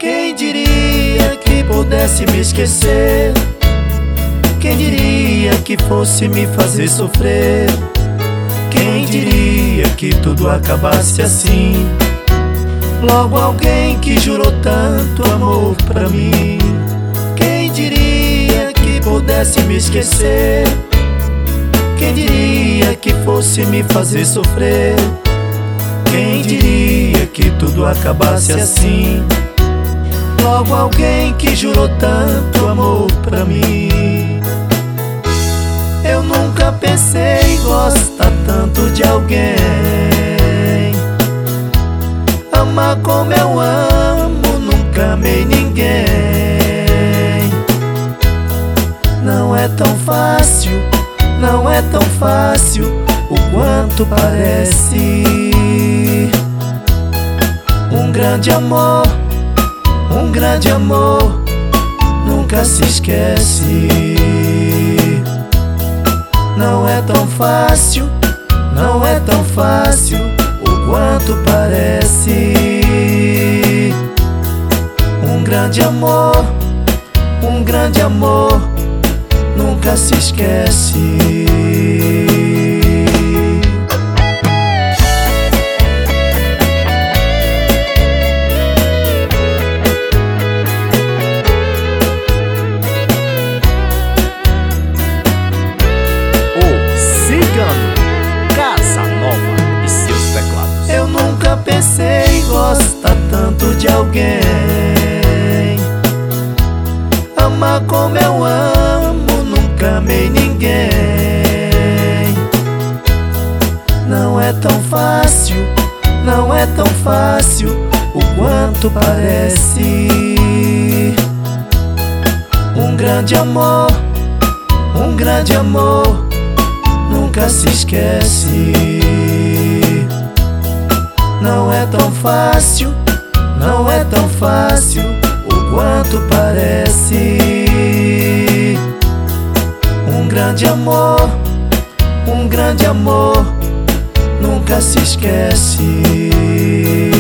Quem diria que pudesse me esquecer? Quem diria que fosse me fazer sofrer? Quem diria que tudo acabasse assim? Logo alguém que jurou tanto amor pra mim. Quem diria que pudesse me esquecer? Quem diria que fosse me fazer sofrer? Quem diria que tudo acabasse assim? Logo alguém que jurou tanto amor pra mim. Eu nunca pensei em gostar tanto de alguém, amar como eu amo, nunca amei ninguém. Não é tão fácil, não é tão fácil o quanto parece. Um grande amor nunca se esquece. Não é tão fácil, não é tão fácil o quanto parece. Um grande amor nunca se esquece. Casa Nova e seus teclados. Eu nunca pensei em gostar tanto de alguém, amar como eu amo, nunca amei ninguém. Não é tão fácil, não é tão fácil o quanto parece. Um grande amor nunca se esquece. Não é tão fácil, não é tão fácil o quanto parece. Um grande amor nunca se esquece.